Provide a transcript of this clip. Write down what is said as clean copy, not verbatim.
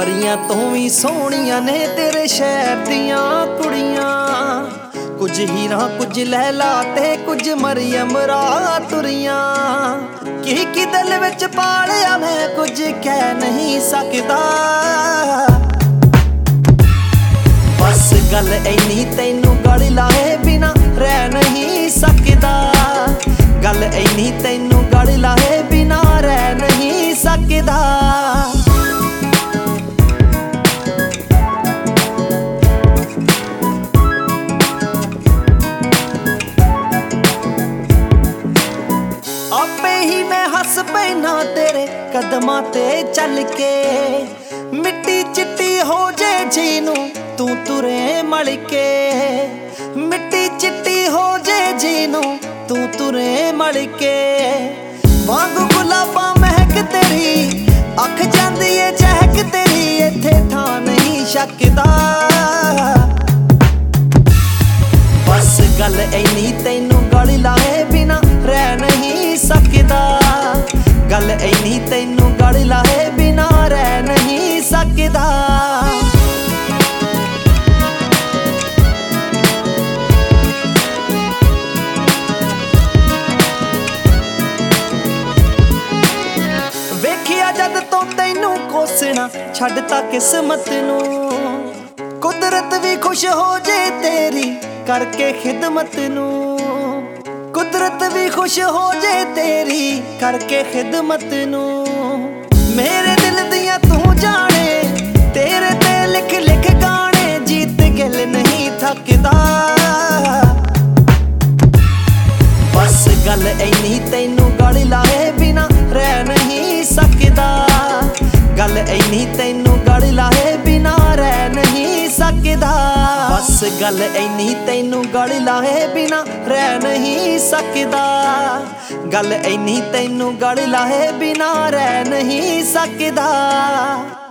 परियां तो भी सोहणियां ने तेरे शहर दियां कुड़ियां। कुछ हीरा कुछ लैला ते कुछ मरियम रातुरियां। की दिल विच पालिया मैं कुछ कह नहीं सकदा। बस गल इन्नी तैनू गल लाए बिना रह नहीं सकदा। गल इन्नी तैनू गल लाए बिना रह नहीं सकदा। आपे ही मैं हस पैना तेरे कदमां ते चल के। मिट्टी चिट्टी हो जे जीनू तू तुरे मल के। मिट्टी चिट्टी हो जे जीनू तू तुरे मल के। वांगू गुलाबां महक तेरी अख जांदी ए चहक तेरी। इत्थे थां नहीं शकदा। बस गल इन्नी तैनू गल लाए बिना रह नहीं सकदा। गल इन्नी तैनू गल लाए बिना रह नहीं सकदा। वेखिया जद तो तैनू कोसना छड्डता किस्मत नू। कुदरत भी खुश हो जे तेरी करके खिदमत नू। कुदरत भी खुश हो जे तेरी करके खिदमत नू। मेरे दिल दियां तू जाने तेरे ते लिख लिख गाने। जीत गिल नहीं थकदा। बस गल इन्नी तैनू गल लाए बिना रह नहीं सकदा। गल इन्नी तैनू गल लाए बिना रह नहीं सकदा। बस गल इन्नी तैनू गल लाए बिना रह नहीं सकदा। गल इन्नी तैनू गल लाए बिना रह नहीं सकदा।